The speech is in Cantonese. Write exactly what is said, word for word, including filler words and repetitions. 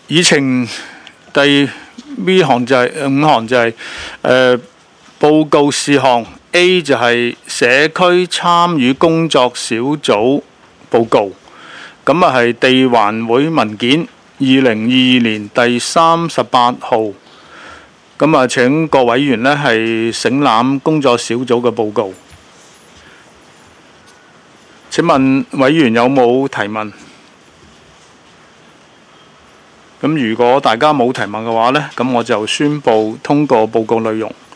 議程第 B 項就係、五項就係、呃、報告事項 A 就係社區參與工作小組報告，咁啊係地環會文件二零二二年第三十八號，咁啊請各委員呢係省覽工作小組嘅報告。請問委員有冇提問？咁如果大家冇提問嘅話呢，咁我就宣布通過報告內容。